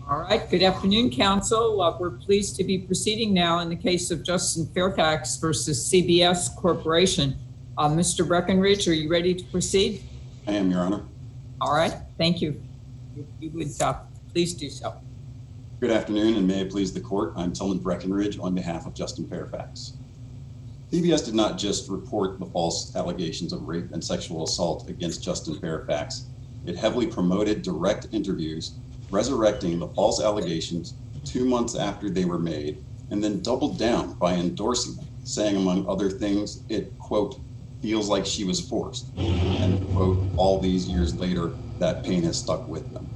All right. Good afternoon, Council. We're pleased to be proceeding now in the case of Justin Fairfax versus CBS Corporation. Mr. Breckenridge, are you ready to proceed? I am, Your Honor. All right. Thank you. If you would please do so. Good afternoon, and may it please the court. I'm Tillman Breckenridge on behalf of Justin Fairfax. CBS did not just report the false allegations of rape and sexual assault against Justin Fairfax. It heavily promoted direct interviews, resurrecting the false allegations 2 months after they were made, and then doubled down by endorsing them, saying, among other things, it, quote, feels like she was forced, and, quote, all these years later, that pain has stuck with them.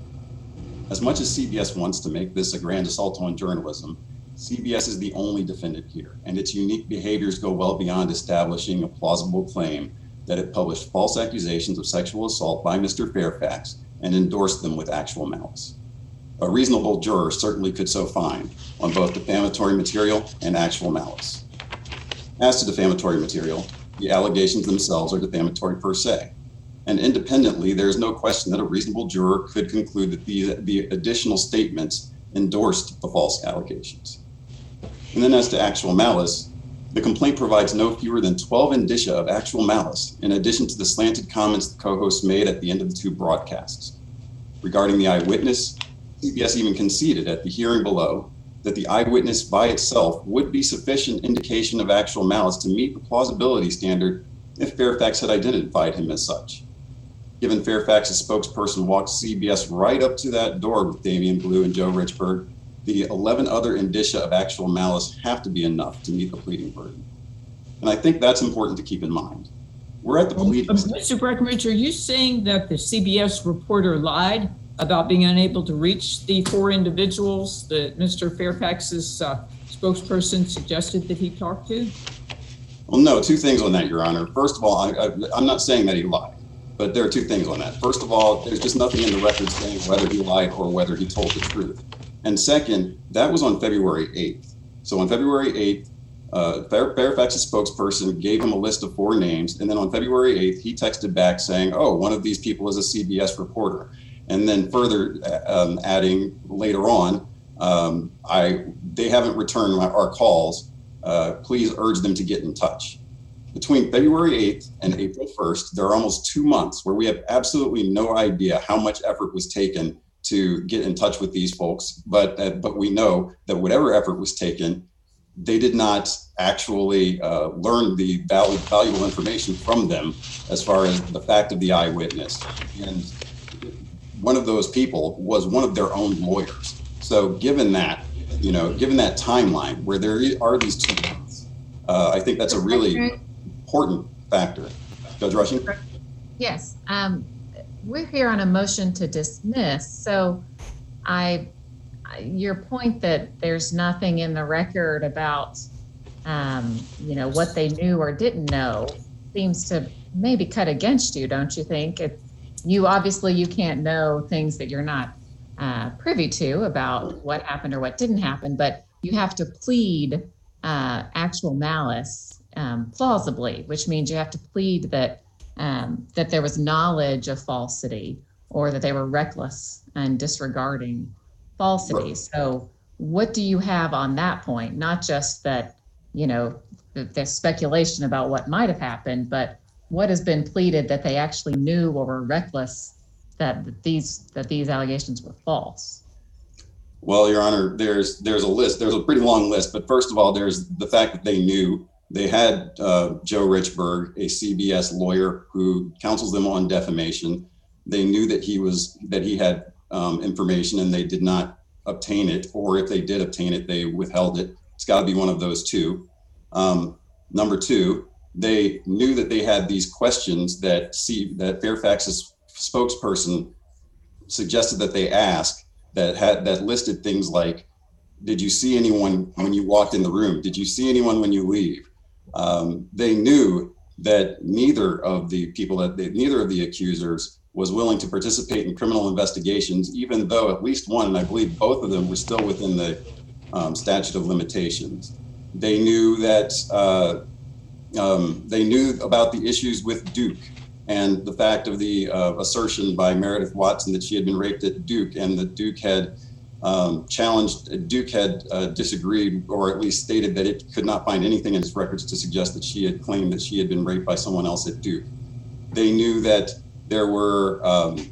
As much as CBS wants to make this a grand assault on journalism, CBS is the only defendant here, and its unique behaviors go well beyond establishing a plausible claim that it published false accusations of sexual assault by Mr. Fairfax and endorsed them with actual malice. A reasonable juror certainly could so find on both defamatory material and actual malice. As to defamatory material, the allegations themselves are defamatory per se, and independently, there is no question that a reasonable juror could conclude that the additional statements endorsed the false allegations. And then as to actual malice, the complaint provides no fewer than 12 indicia of actual malice, in addition to the slanted comments the co-hosts made at the end of the two broadcasts. Regarding the eyewitness, CBS even conceded at the hearing below that the eyewitness by itself would be sufficient indication of actual malice to meet the plausibility standard if Fairfax had identified him as such. Given Fairfax's spokesperson walked CBS right up to that door with Damian Blue and Joe Richburg, the 11 other indicia of actual malice have to be enough to meet the pleading burden. And I think that's important to keep in mind. We're at the pleading stage. Mr. Breckenridge, are you saying that the CBS reporter lied about being unable to reach the four individuals that Mr. Fairfax's spokesperson suggested that he talked to? Well, no, two things on that, Your Honor. First of all, I'm not saying that he lied, but there are two things on that. First of all, there's just nothing in the record saying whether he lied or whether he told the truth. And second, that was on February 8th. So on February 8th, Fairfax's spokesperson gave him a list of four names. And then on February 8th, he texted back saying, oh, one of these people is a CBS reporter. And then further adding later on, they haven't returned our calls. Please urge them to get in touch. Between February 8th and April 1st, there are almost 2 months where we have absolutely no idea how much effort was taken to get in touch with these folks. But we know that whatever effort was taken, they did not actually learn the valuable information from them as far as the fact of the eyewitness. And one of those people was one of their own lawyers. So given that, given that timeline where there are these 2 months, I think that's a really important factor. Judge Rushing? Yes. We're here on a motion to dismiss. So your point that there's nothing in the record about, what they knew or didn't know seems to maybe cut against you, don't you think? You can't know things that you're not privy to about what happened or what didn't happen, but you have to plead actual malice plausibly, which means you have to plead that there was knowledge of falsity or that they were reckless and disregarding falsity. So what do you have on that point? Not just that, there's speculation about what might have happened, but what has been pleaded that they actually knew or were reckless that these allegations were false? Well, Your Honor, there's a list. There's a pretty long list. But first of all, there's the fact that they knew. They had Joe Richburg, a CBS lawyer who counsels them on defamation. They knew that he had information and they did not obtain it, or if they did obtain it, they withheld it. It's got to be one of those two. Number two, they knew that they had these questions that Fairfax's spokesperson suggested that they ask that listed things like, did you see anyone when you walked in the room? Did you see anyone when you leave? They knew that neither of the accusers was willing to participate in criminal investigations, even though at least one, and I believe both of them, were still within the statute of limitations. They knew that they knew about the issues with Duke and the fact of the assertion by Meredith Watson that she had been raped at Duke, and that Duke had challenged, Duke had disagreed, or at least stated that it could not find anything in its records to suggest that she had claimed that she had been raped by someone else at Duke. They knew that there were,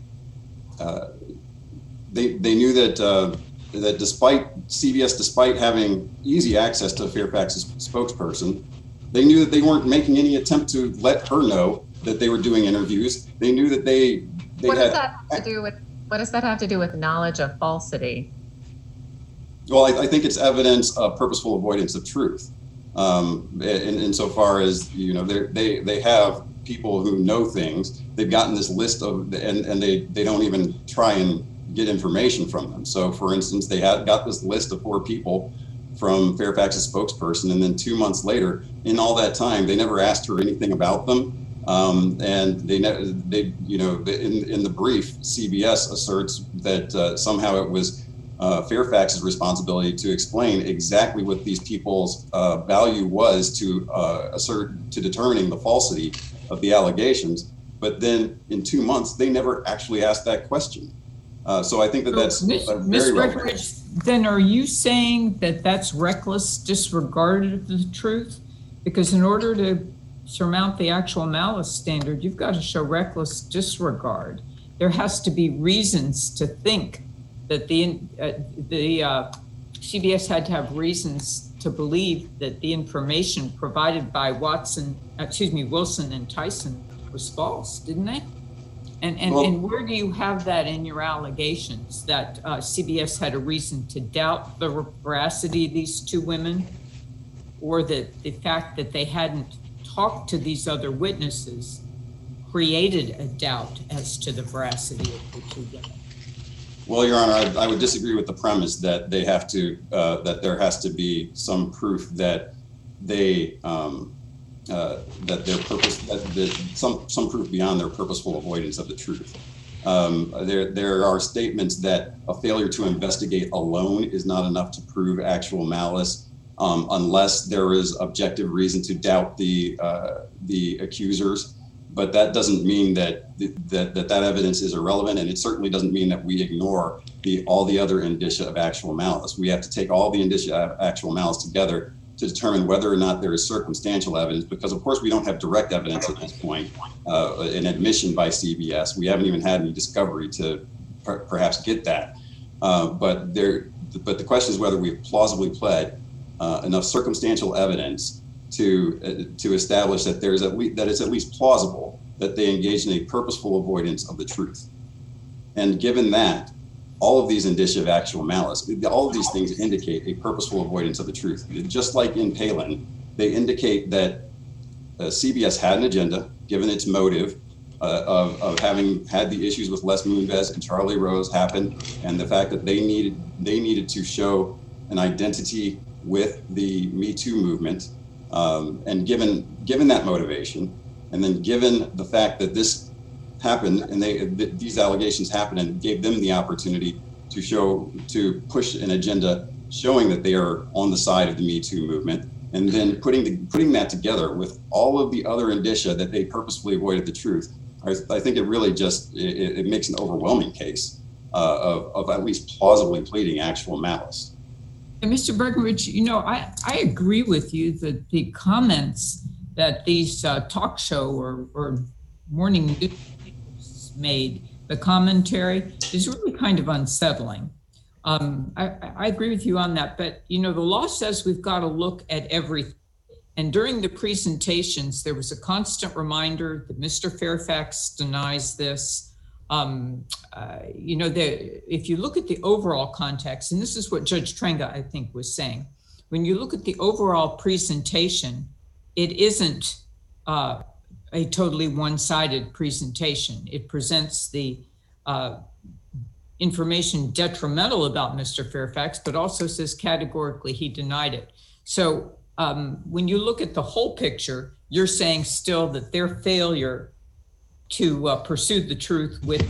they knew that that despite CBS, despite having easy access to Fairfax's spokesperson, they knew that they weren't making any attempt to let her know that they were doing interviews. They knew that they what does that have to do with, what does that have to do with knowledge of falsity? Well, I think it's evidence of purposeful avoidance of truth. Insofar as, you know, they have people who know things. They've gotten this list of, and they don't even try and get information from them. So, for instance, they had got this list of 4 people from Fairfax's spokesperson, and then 2 months later, in all that time, they never asked her anything about them. And they, you know, in the brief, CBS asserts that somehow it was Fairfax's responsibility to explain exactly what these people's value was to determining the falsity of the allegations. But then in 2 months, they never actually asked that question. So I think that that's Ms. Breckenridge, then are you saying that that's reckless disregard of the truth? Because in order to surmount the actual malice standard, you've got to show reckless disregard. There has to be reasons to think that the CBS had to have reasons to believe that the information provided by Wilson and Tyson was false, didn't they? And where do you have that in your allegations, that CBS had a reason to doubt the veracity of these 2 women, or that the fact that they hadn't talked to these other witnesses created a doubt as to the veracity of the 2 women? Well, Your Honor, I would disagree with the premise that they have to, that there has to be some proof that they, that their purpose, that some proof beyond their purposeful avoidance of the truth. There are statements that a failure to investigate alone is not enough to prove actual malice, unless there is objective reason to doubt the accusers. But that doesn't mean that that evidence is irrelevant, and it certainly doesn't mean that we ignore all the other indicia of actual malice. We have to take all the indicia of actual malice together to determine whether or not there is circumstantial evidence, because of course we don't have direct evidence at this point, an admission by CBS. We haven't even had any discovery to perhaps get that. But the question is whether we've plausibly pled enough circumstantial evidence to establish that there is that it's at least plausible that they engaged in a purposeful avoidance of the truth. And given that, all of these indicia of actual malice, all of these things indicate a purposeful avoidance of the truth. Just like in Palin, they indicate that CBS had an agenda, given its motive of having had the issues with Les Moonves and Charlie Rose happen, and the fact that they needed to show an identity with the Me Too movement. And given that motivation, and then given the fact that this happened and these allegations happened and gave them the opportunity to push an agenda showing that they are on the side of the Me Too movement, and then putting that together with all of the other indicia that they purposefully avoided the truth, I think it really just it makes an overwhelming case of at least plausibly pleading actual malice. And Mr. Breckenridge, you know, I agree with you that the comments that these talk show or morning news made, the commentary is really kind of unsettling. I agree with you on that, but you know, the law says we've got to look at everything. And during the presentations, there was a constant reminder that Mr. Fairfax denies this. You know, if you look at the overall context, and this is what Judge Trenga, I think, was saying, when you look at the overall presentation, it isn't a totally one-sided presentation. It presents the information detrimental about Mr. Fairfax, but also says categorically he denied it. So when you look at the whole picture, you're saying still that their failure to pursue the truth with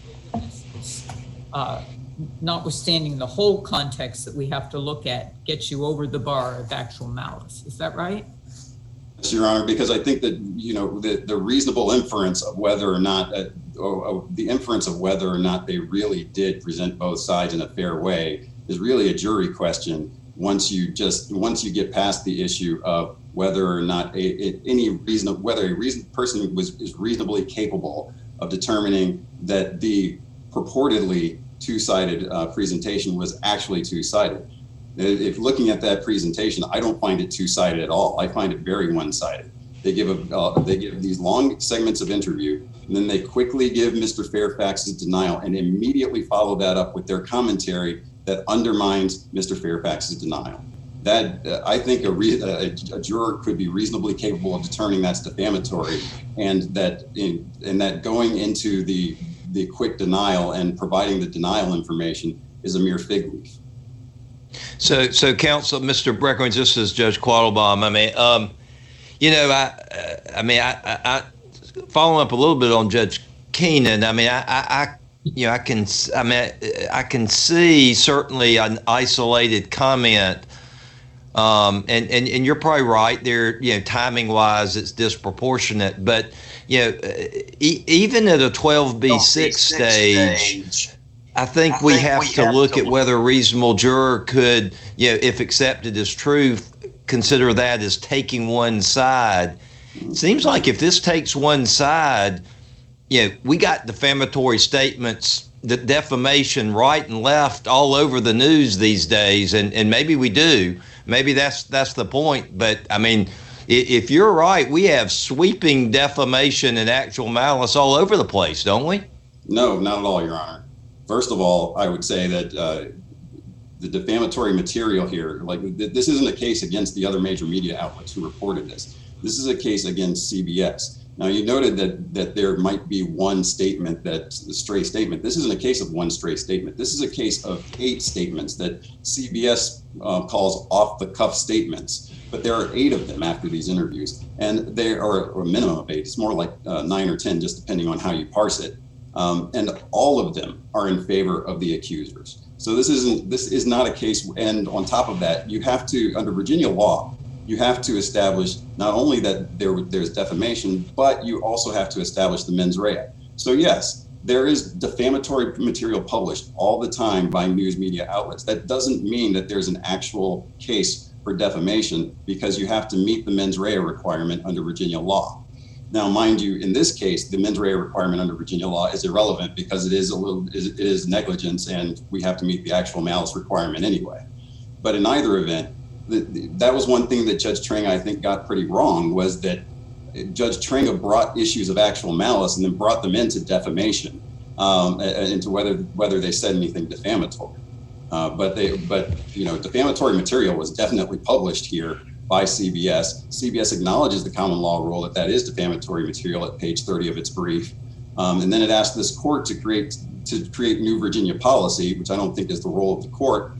notwithstanding the whole context that we have to look at gets you over the bar of actual malice. Is that right? Yes, Your Honor, because I think that, you know, the reasonable inference of whether or not the inference of whether or not they really did present both sides in a fair way is really a jury question. Once you get past the issue of whether or not whether a person is reasonably capable of determining that the purportedly two-sided presentation was actually two-sided. If looking at that presentation, I don't find it two-sided at all. I find it very one-sided. They give these long segments of interview, and then they quickly give Mr. Fairfax's denial and immediately follow that up with their commentary that undermines Mr. Fairfax's denial. That I think a juror could be reasonably capable of determining that's defamatory, and that going into the quick denial and providing the denial information is a mere fig leaf. So counsel, Mr. Breckenridge, this is Judge Quattlebaum. I following up a little bit on Judge Keenan. I can see certainly an isolated comment, and you're probably right there. Timing wise, it's disproportionate, but even at a 12B6 stage, I think we have to look at whether a reasonable juror could, if accepted as truth, consider that as taking one side. It seems like if this takes one side, we got defamatory statements, the defamation right and left all over the news these days, and maybe we do. Maybe that's the point. But if you're right, we have sweeping defamation and actual malice all over the place, don't we? No, not at all, Your Honor. First of all, I would say that the defamatory material here, this isn't a case against the other major media outlets who reported this. This is a case against CBS. Now, you noted that there might be one statement that's a stray statement. This isn't a case of one stray statement. This is a case of 8 statements that CBS calls off-the-cuff statements. But there are 8 of them after these interviews, and they are a minimum of 8. It's more like 9 or 10, just depending on how you parse it. And all of them are in favor of the accusers. So this is not a case. And on top of that, you have to, under Virginia law, you have to establish not only that there's defamation, but you also have to establish the mens rea. So yes, there is defamatory material published all the time by news media outlets. That doesn't mean that there's an actual case for defamation, because you have to meet the mens rea requirement under Virginia law. Now, mind you, in this case, the mens rea requirement under Virginia law is irrelevant because it is negligence, and we have to meet the actual malice requirement anyway. But in either event, that was one thing that Judge Trenga, I think, got pretty wrong, was that Judge Trenga brought issues of actual malice and then brought them into defamation, into whether they said anything defamatory. But defamatory material was definitely published here by CBS. CBS acknowledges the common law rule that is defamatory material at page 30 of its brief. And then it asked this court to create new Virginia policy, which I don't think is the role of the court,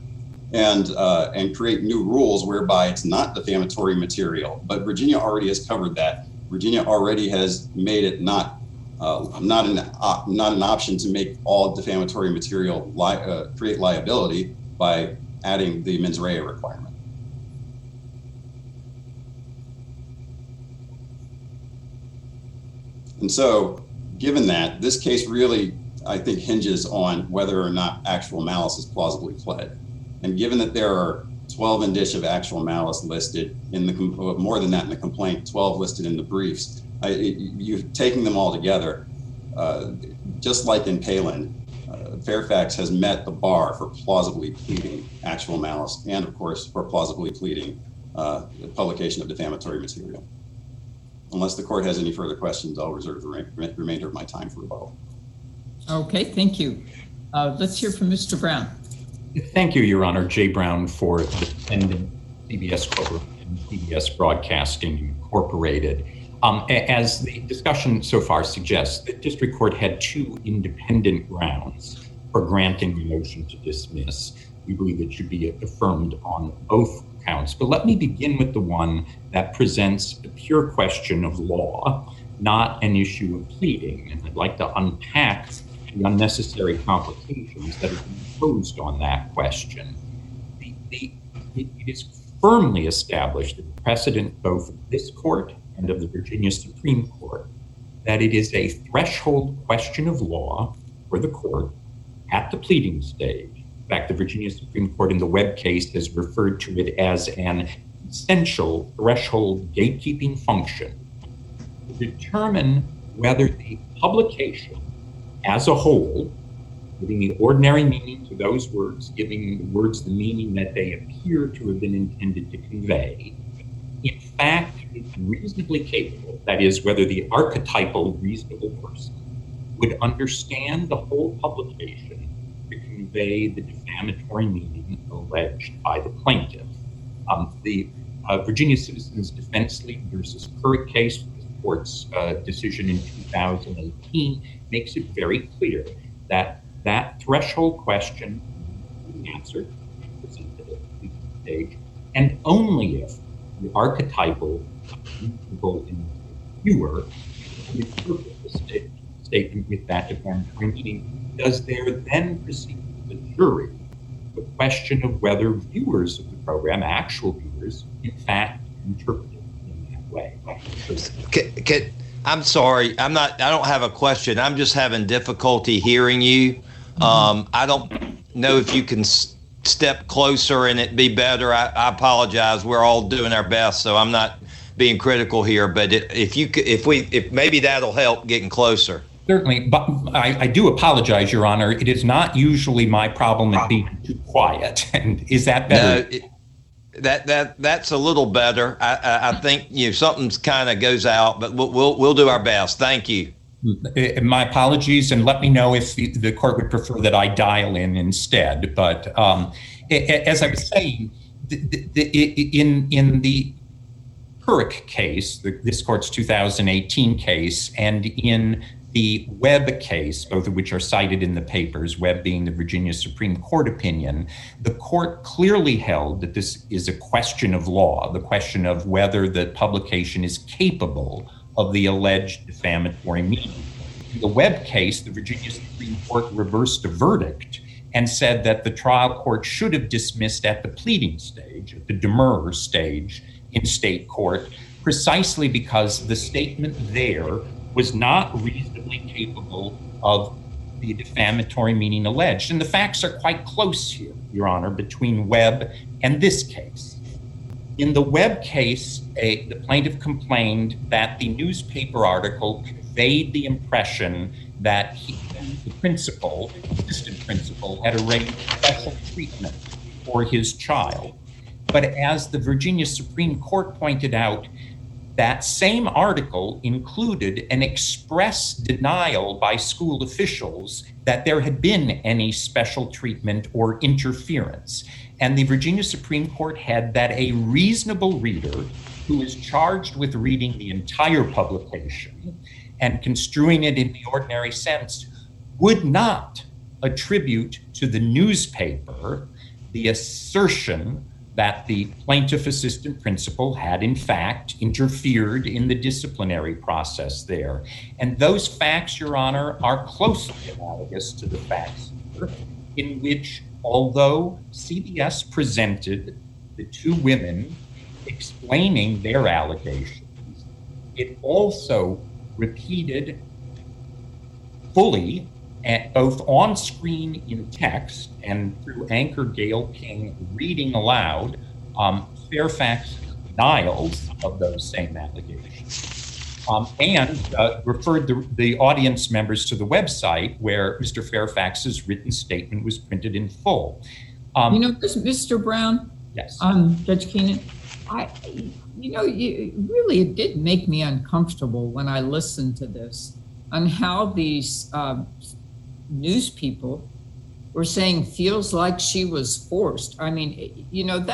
and create new rules whereby it's not defamatory material. But Virginia already has covered that. Virginia already has made it not an option to make all defamatory material create liability by adding the mens rea requirement. And so, given that, this case really, I think, hinges on whether or not actual malice is plausibly pled. And given that there are 12 indicia of actual malice listed in more than that in the complaint, 12 listed in the briefs, you're taking them all together, just like in Palin, Fairfax has met the bar for plausibly pleading actual malice, and of course for plausibly pleading the publication of defamatory material. Unless the court has any further questions, I'll reserve the remainder of my time for rebuttal. Okay, thank you. Let's hear from Mr. Brown. Thank you, Your Honor. Jay Brown for the defendant, CBS Corporation and CBS Broadcasting Incorporated. As the discussion so far suggests, the district court had 2 independent grounds for granting the motion to dismiss. We believe it should be affirmed on both counts. But let me begin with the one that presents a pure question of law, not an issue of pleading. And I'd like to unpack the unnecessary complications that have been imposed on that question. It is firmly established in precedent both of this court and of the Virginia Supreme Court that it is a threshold question of law for the court at the pleading stage. In fact, the Virginia Supreme Court in the Webb case has referred to it as an essential threshold gatekeeping function to determine whether the publication as a whole, giving the ordinary meaning to those words, giving the words the meaning that they appear to have been intended to convey, in fact, is reasonably capable, that is, whether the archetypal reasonable person would understand the whole publication to convey the defamatory meaning alleged by the plaintiff. The Virginia Citizens Defense League versus Currick case, the court's decision in 2018, makes it very clear that that threshold question is answered, presented at the pleading stage, and only if the archetypal reasonable viewer interpret the statement with that defamatory meaning, does there then proceed to the jury the question of whether viewers of the program, actual viewers, in fact interpret it in that way. I'm sorry, I don't have a question. I'm just having difficulty hearing you. I don't know if you can step closer and it'd be better. I apologize. We're all doing our best, so I'm not being critical here. But if maybe that'll help getting closer. Certainly, but I do apologize, Your Honor. It is not usually my problem at being too quiet. And is that better? No, that's a little better. I think something's kind of goes out, but we'll do our best. Thank you. My apologies, and let me know if the court would prefer that I dial in instead. But as I was saying, in the Currick case, this court's 2018 case, and in the Webb case, both of which are cited in the papers, Webb being the Virginia Supreme Court opinion, the court clearly held that this is a question of law, the question of whether the publication is capable of the alleged defamatory meaning. In the Webb case, the Virginia Supreme Court reversed a verdict and said that the trial court should have dismissed at the pleading stage, at the demurrer stage in state court, precisely because the statement there was not reasonably capable of the defamatory meaning alleged. And the facts are quite close here, Your Honor, between Webb and this case. In the Webb case, the plaintiff complained that the newspaper article conveyed the impression that the principal, assistant principal, had arranged special treatment for his child. But as the Virginia Supreme Court pointed out, that same article included an express denial by school officials that there had been any special treatment or interference. And the Virginia Supreme Court had that a reasonable reader who is charged with reading the entire publication and construing it in the ordinary sense would not attribute to the newspaper the assertion that the plaintiff assistant principal had in fact interfered in the disciplinary process there. And those facts, Your Honor, are closely analogous to the facts in which, although CBS presented the two women explaining their allegations, it also repeated fully, both on screen in text and through anchor Gail King reading aloud, Fairfax denials of those same allegations, and referred the audience members to the website where Mr. Fairfax's written statement was printed in full. Mr. Brown? Yes. Judge Keenan, it did make me uncomfortable when I listened to this on how these news people were saying feels like she was forced. I mean,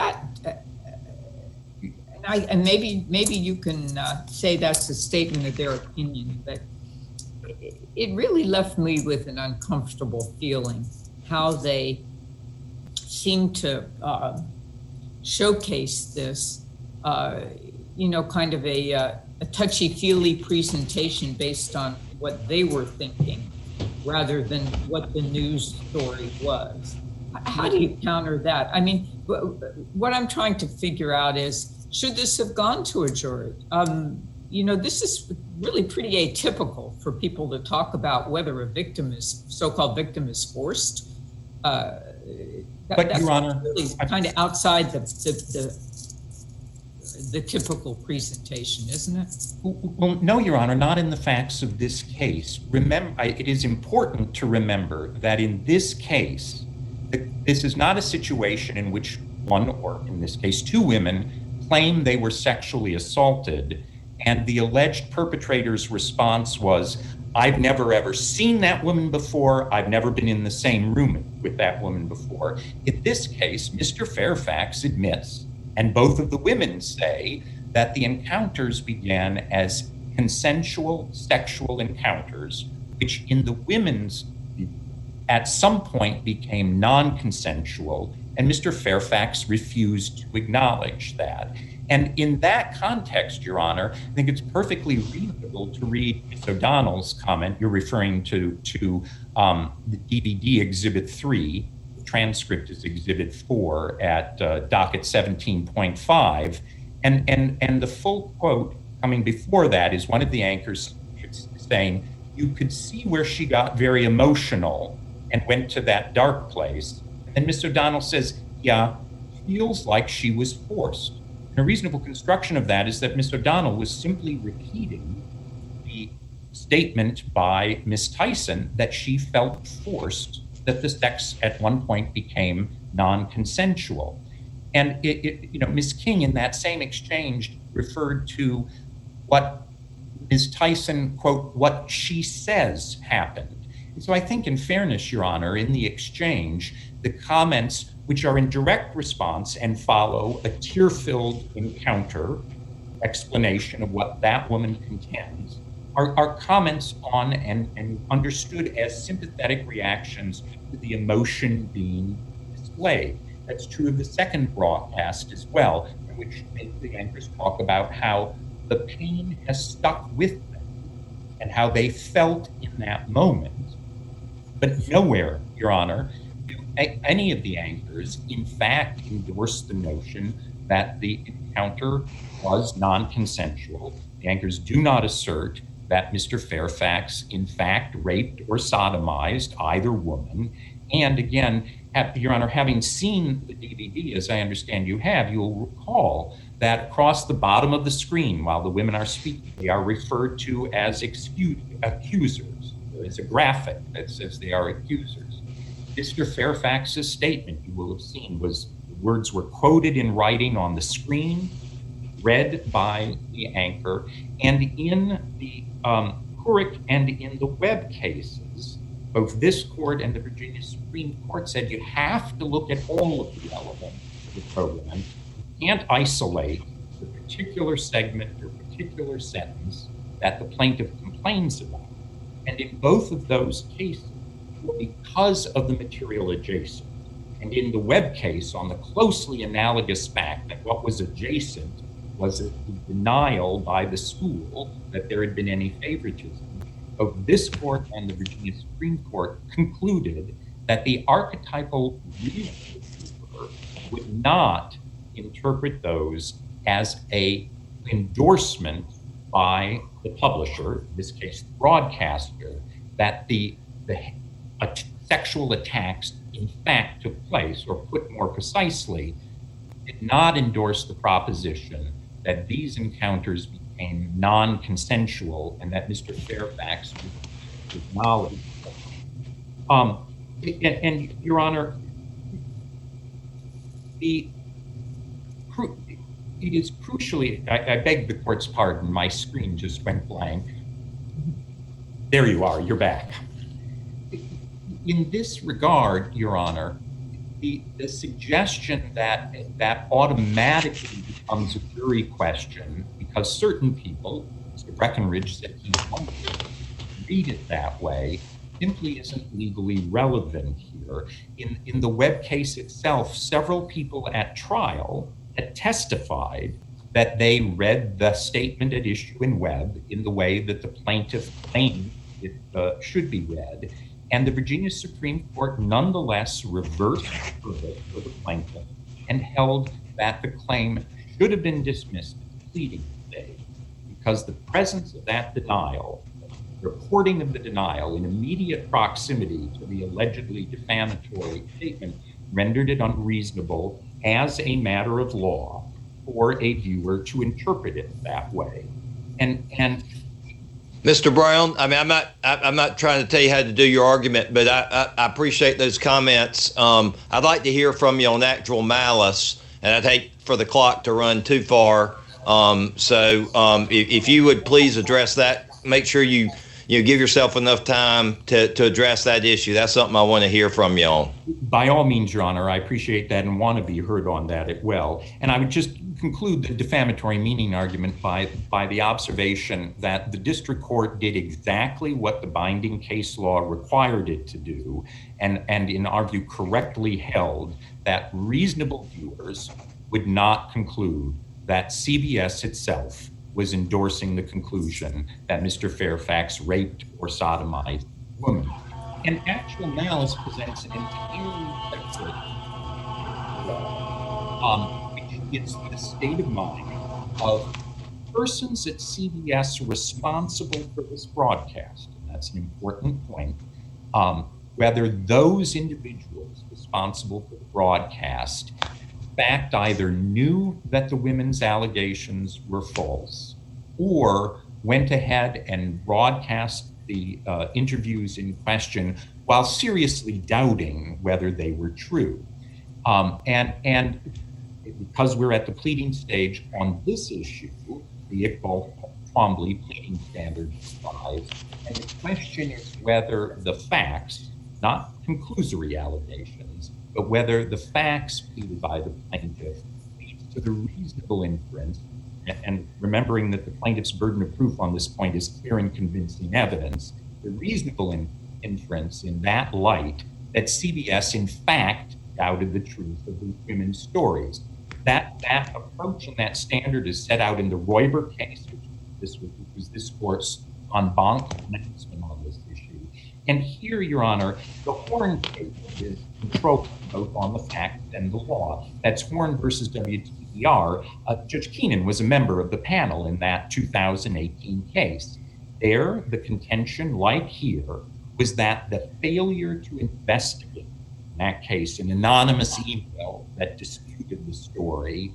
and maybe you can say that's a statement of their opinion, but it really left me with an uncomfortable feeling how they seem to showcase this, kind of a touchy-feely presentation based on what they were thinking rather than what the news story was. How do you counter that? I mean, what I'm trying to figure out is, should this have gone to a jury? This is really pretty atypical for people to talk about whether a so-called victim is forced. But Your Honor, really kind of outside the typical presentation, isn't it? Well, no, Your Honor, not in the facts of this case. Remember, it is important to remember that in this case, this is not a situation in which one, or in this case, two women claim they were sexually assaulted, and the alleged perpetrator's response was, I've never ever seen that woman before. I've never been in the same room with that woman before. In this case, Mr. Fairfax admits, and both of the women say, that the encounters began as consensual sexual encounters, which in the women's at some point became non-consensual, and Mr. Fairfax refused to acknowledge that. And in that context, Your Honor, I think it's perfectly reasonable to read Ms. O'Donnell's comment. You're referring to the DVD Exhibit 3. The transcript is Exhibit 4 at docket 17.5. And the full quote coming before that is one of the anchors saying, you could see where she got very emotional and went to that dark place. And Ms. O'Donnell says, yeah, feels like she was forced. And a reasonable construction of that is that Ms. O'Donnell was simply repeating the statement by Ms. Tyson that she felt forced, that the sex at one point became non-consensual. And Ms. King in that same exchange referred to what Ms. Tyson, quote, what she says happened. And so I think in fairness, Your Honor, in the exchange, the comments which are in direct response and follow a tear-filled encounter explanation of what that woman contends are comments on and understood as sympathetic reactions to the emotion being displayed. That's true of the second broadcast as well, in which the anchors talk about how the pain has stuck with them and how they felt in that moment. But nowhere, Your Honor, do any of the anchors, in fact, endorse the notion that the encounter was non-consensual. The anchors do not assert that Mr. Fairfax, in fact, raped or sodomized either woman. And again, Your Honor, having seen the DVD, as I understand you have, you'll recall that across the bottom of the screen, while the women are speaking, they are referred to as accusers. It's a graphic that says they are accusers. Mr. Fairfax's statement, you will have seen, was the words were quoted in writing on the screen, read by the anchor, and in the Couric and in the Webb cases, both this court and the Virginia Supreme Court said you have to look at all of the elements of the program. You can't isolate the particular segment or particular sentence that the plaintiff complains about. And in both of those cases, because of the material adjacent, and in the Webb case, on the closely analogous fact that what was adjacent was a denial by the school that there had been any favoritism, both this court and the Virginia Supreme Court concluded that the archetypal reader would not interpret those as an endorsement by the publisher, in this case the broadcaster, that the sexual attacks in fact took place, or put more precisely, did not endorse the proposition that these encounters became non-consensual and that Mr. Fairfax was acknowledged. And Your Honor, it is crucially, I beg the court's pardon, my screen just went blank. There you are, you're back. In this regard, Your Honor, the suggestion that that automatically becomes a jury question because certain people, Mr. Breckenridge said he won't read it that way, simply isn't legally relevant here. In the Webb case itself, several people at trial had testified that they read the statement at issue in Webb in the way that the plaintiff claimed it should be read. And the Virginia Supreme Court nonetheless reversed the verdict for the plaintiff and held that the claim should have been dismissed at the pleading stage because the presence of that denial reporting of the denial in immediate proximity to the allegedly defamatory statement rendered it unreasonable as a matter of law for a viewer to interpret it that way. And Mr. Brown, I mean, I'm not trying to tell you how to do your argument, but I appreciate those comments. I'd like to hear from you on actual malice, and I'd hate for the clock to run too far. If you would please address that, make sure you give yourself enough time to address that issue. That's something I want to hear from you on. By all means, Your Honor, I appreciate that and want to be heard on that as well. And I would just conclude the defamatory meaning argument by the observation that the district court did exactly what the binding case law required it to do, and in our view correctly held that reasonable viewers would not conclude that CBS itself was endorsing the conclusion that Mr. Fairfax raped or sodomized a woman. And actual malice presents an entirely separate it's the state of mind of persons at CBS responsible for this broadcast. And that's an important point. Whether those individuals responsible for the broadcast, in fact, either knew that the women's allegations were false or went ahead and broadcast the interviews in question while seriously doubting whether they were true. And because we're at the pleading stage on this issue, the Iqbal-Twombly pleading standard applies, and the question is whether the facts, not conclusory allegations, but whether the facts pleaded by the plaintiff leads to the reasonable inference, and remembering that the plaintiff's burden of proof on this point is clear and convincing evidence, the reasonable inference in that light that CBS in fact doubted the truth of the women's stories. That approach and that standard is set out in the Royber case, which was this court's en banc announcement on this issue. And here, Your Honor, the Horn case is controlled both on the fact and the law. That's Horn versus WTER. Judge Keenan was a member of the panel in that 2018 case. There, the contention, like here, was that the failure to investigate, in that case, an anonymous email that disputed the story,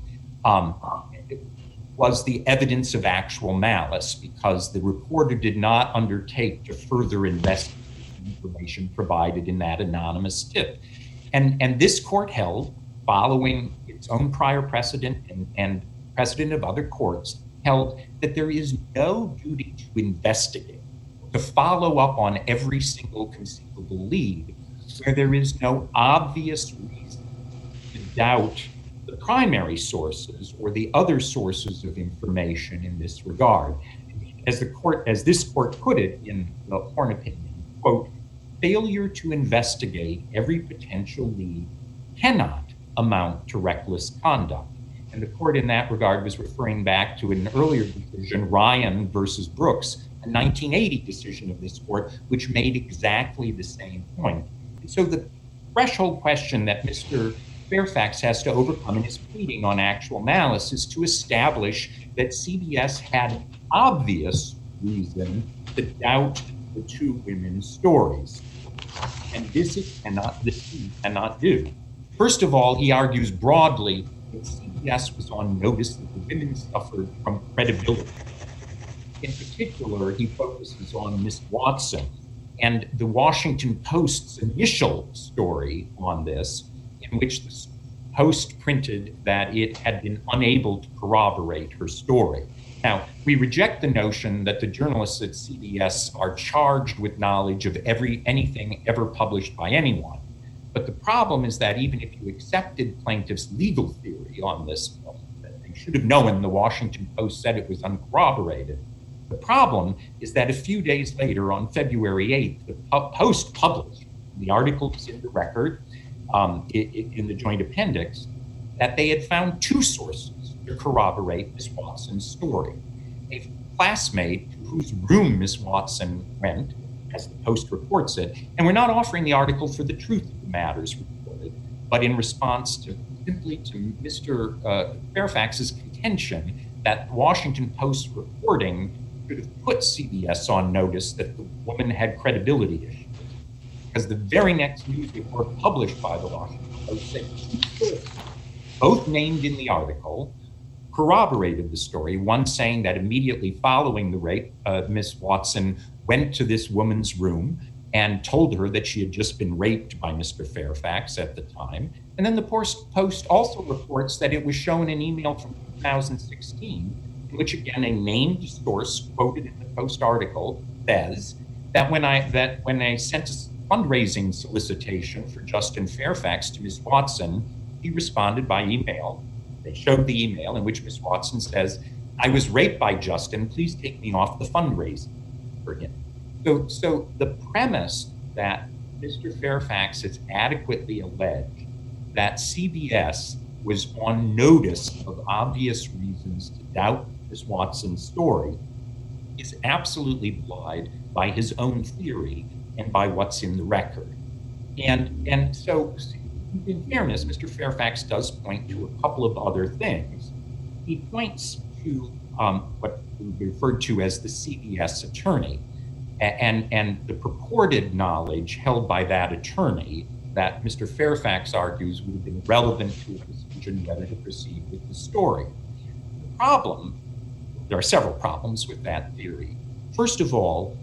was the evidence of actual malice because the reporter did not undertake to further investigate the information provided in that anonymous tip. And this court held, following its own prior precedent and precedent of other courts, held that there is no duty to investigate, to follow up on every single conceivable lead where there is no obvious reason to doubt the primary sources or the other sources of information in this regard. As this court put it in the Horn opinion, quote, failure to investigate every potential lead cannot amount to reckless conduct. And the court in that regard was referring back to an earlier decision, Ryan versus Brooks, a 1980 decision of this court, which made exactly the same point. And so the threshold question that Mr. Fairfax has to overcome in his pleading on actual malice is to establish that CBS had obvious reason to doubt the two women's stories. And this he cannot do. First of all, he argues broadly that CBS was on notice that the women suffered from credibility. In particular, he focuses on Miss Watson and the Washington Post's initial story on this, in which the Post printed that it had been unable to corroborate her story. Now, we reject the notion that the journalists at CBS are charged with knowledge of anything ever published by anyone. But the problem is that even if you accepted plaintiff's legal theory on this point, that they should have known the Washington Post said it was uncorroborated. The problem is that a few days later, on February 8th, the Post published the articles in the record, in the joint appendix, that they had found two sources to corroborate Miss Watson's story. A classmate to whose room Miss Watson went, as the Post reports it, and we're not offering the article for the truth of the matters reported, but in response to Mr. Fairfax's contention that Washington Post reporting should have put CBS on notice that the woman had credibility issues. Because the very next news report published by the Washington Post said both named in the article corroborated the story, one saying that immediately following the rape, Miss Watson went to this woman's room and told her that she had just been raped by Mr. Fairfax at the time. And then the Post also reports that it was shown an email from 2016, in which again a named source quoted in the Post article says that when I sent a fundraising solicitation for Justin Fairfax to Ms. Watson, he responded by email. They showed the email in which Ms. Watson says, "I was raped by Justin, please take me off the fundraising for him." So the premise that Mr. Fairfax has adequately alleged that CBS was on notice of obvious reasons to doubt Ms. Watson's story is absolutely belied by his own theory and by what's in the record. And so, in fairness, Mr. Fairfax does point to a couple of other things. He points to what we referred to as the CBS attorney and the purported knowledge held by that attorney that Mr. Fairfax argues would have been relevant to a decision whether to proceed with the story. The problem, there are several problems with that theory. First of all,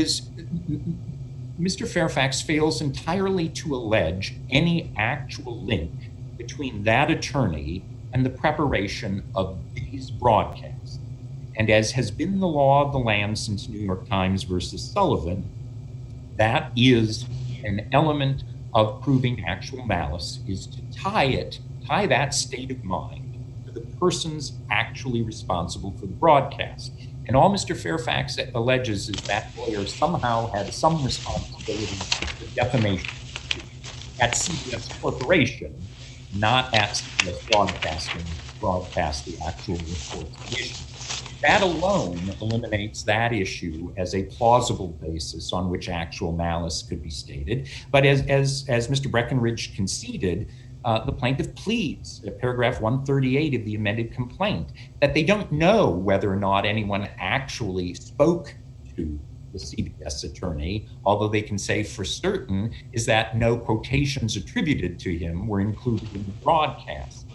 Mr. Fairfax fails entirely to allege any actual link between that attorney and the preparation of these broadcasts. And as has been the law of the land since New York Times versus Sullivan, that is an element of proving actual malice, is to tie that state of mind to the persons actually responsible for the broadcast. And all Mr. Fairfax alleges is that lawyer somehow had some responsibility for defamation at CBS Corporation, not at CBS Broadcasting, broadcast the actual report. That alone eliminates that issue as a plausible basis on which actual malice could be stated. But as Mr. Breckenridge conceded, the plaintiff pleads at paragraph 138 of the amended complaint that they don't know whether or not anyone actually spoke to the CBS attorney, although they can say for certain is that no quotations attributed to him were included in the broadcast.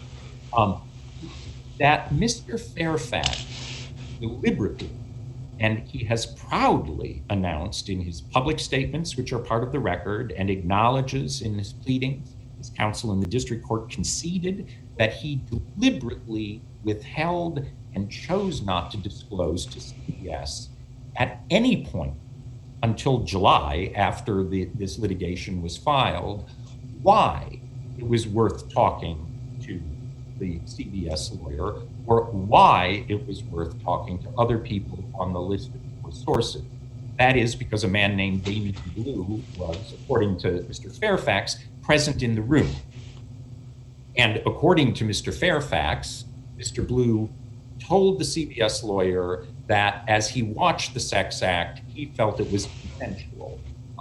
That Mr. Fairfax deliberately, and he has proudly announced in his public statements, which are part of the record, and acknowledges in his pleadings, his counsel in the district court conceded that he deliberately withheld and chose not to disclose to CBS at any point until July, after this litigation was filed, why it was worth talking to the CBS lawyer, or why it was worth talking to other people on the list of sources. That is because a man named Damien Blue was, according to Mr. Fairfax, present in the room. And according to Mr. Fairfax, Mr. Blue told the CBS lawyer that as he watched the sex act, he felt it was consensual.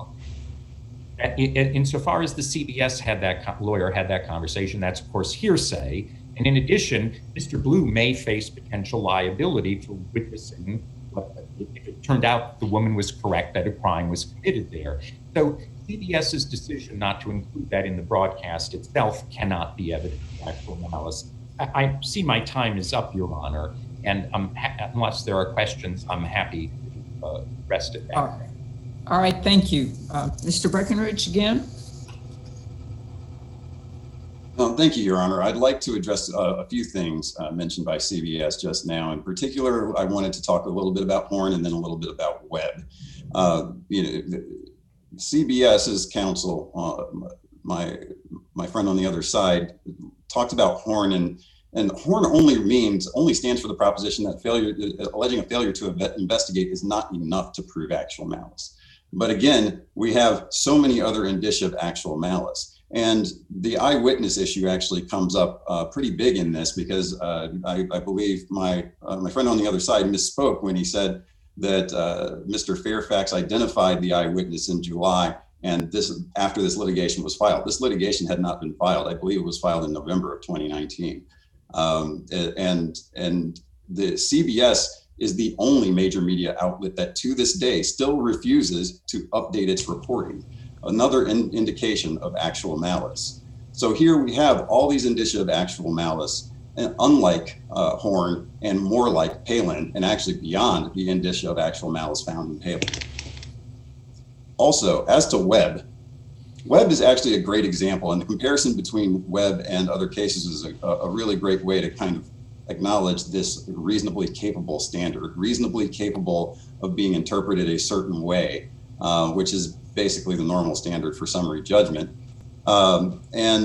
Insofar as the CBS lawyer had that conversation, that's of course hearsay. And in addition, Mr. Blue may face potential liability for witnessing if it turned out the woman was correct that a crime was committed there. So CBS's decision not to include that in the broadcast itself cannot be evidence of actual malice. I see my time is up, Your Honor, and unless there are questions, I'm happy to rest it back. All right, thank you. Mr. Breckenridge again. Thank you, Your Honor. I'd like to address a few things mentioned by CBS just now. In particular, I wanted to talk a little bit about Horn and then a little bit about Webb. CBS's counsel, my friend on the other side, talked about Horn, and Horn only stands for the proposition that alleging a failure to investigate is not enough to prove actual malice. But again, we have so many other indicia of actual malice. And the eyewitness issue actually comes up pretty big in this, because I believe my friend on the other side misspoke when he said that Mr. Fairfax identified the eyewitness in July, and this after this litigation was filed. This litigation had not been filed. I believe it was filed in November of 2019. And the CBS is the only major media outlet that to this day still refuses to update its reporting. Another indication of actual malice. So here we have all these indicia of actual malice, and unlike Horn and more like Palin, and actually beyond the indicia of actual malice found in Palin. Also, as to Webb is actually a great example, and the comparison between Webb and other cases is a really great way to kind of acknowledge this reasonably capable standard, reasonably capable of being interpreted a certain way, which is basically the normal standard for summary judgment. My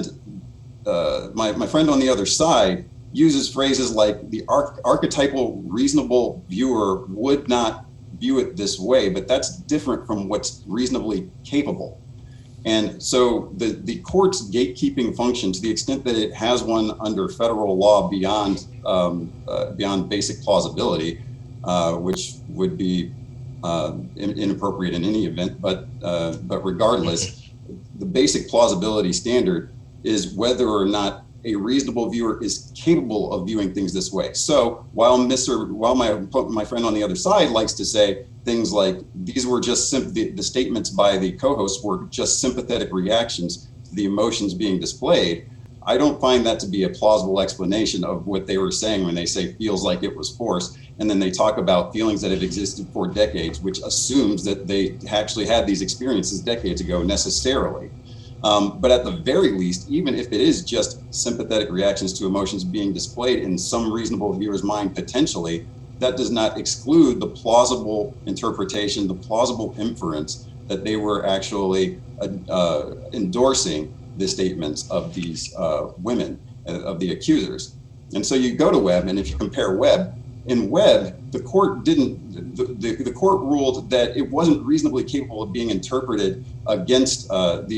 friend on the other side uses phrases like the archetypal reasonable viewer would not view it this way, but that's different from what's reasonably capable. And so the court's gatekeeping function, to the extent that it has one under federal law beyond basic plausibility, which would be inappropriate in any event, but regardless, the basic plausibility standard is whether or not a reasonable viewer is capable of viewing things this way. So while my friend on the other side likes to say things like these were just the statements by the co-hosts were just sympathetic reactions to the emotions being displayed, I don't find that to be a plausible explanation of what they were saying when they say feels like it was forced. And then they talk about feelings that have existed for decades, which assumes that they actually had these experiences decades ago necessarily. But at the very least, even if it is just sympathetic reactions to emotions being displayed in some reasonable viewer's mind potentially, that does not exclude the plausible interpretation, the plausible inference that they were actually endorsing the statements of these women, of the accusers. And so you go to Webb, and if you compare Webb, in Webb, the court the court ruled that it wasn't reasonably capable of being interpreted against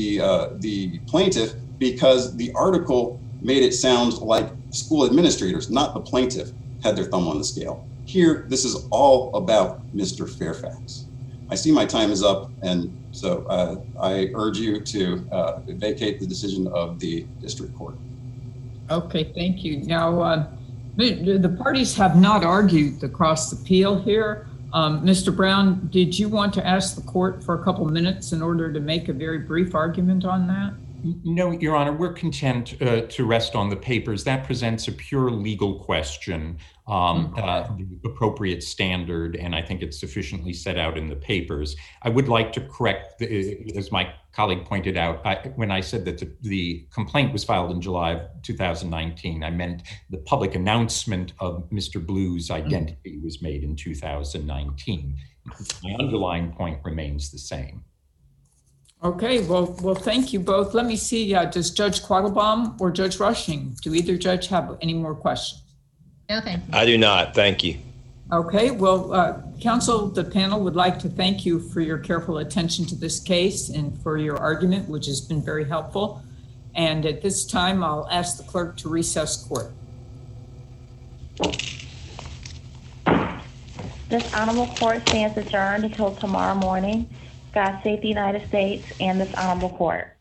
the plaintiff because the article made it sound like school administrators, not the plaintiff, had their thumb on the scale. Here, this is all about Mr. Fairfax. I see my time is up, and so I urge you to vacate the decision of the district court. Okay, thank you. Now, the parties have not argued the cross appeal here. Mr. Brown, did you want to ask the court for a couple minutes in order to make a very brief argument on that? No, Your Honor, we're content to rest on the papers. That presents a pure legal question, the appropriate standard, and I think it's sufficiently set out in the papers. I would like to correct, as my colleague pointed out, when I said that the complaint was filed in July of 2019, I meant the public announcement of Mr. Blue's identity was made in 2019. My underlying point remains the same. Okay, well, thank you both. Let me see, does Judge Quattlebaum or Judge Rushing, do either judge have any more questions? No, thank you. I do not. Thank you. Okay, well, counsel, the panel would like to thank you for your careful attention to this case and for your argument, which has been very helpful. And at this time, I'll ask the clerk to recess court. This honorable court stands adjourned until tomorrow morning. God save the United States and this honorable court.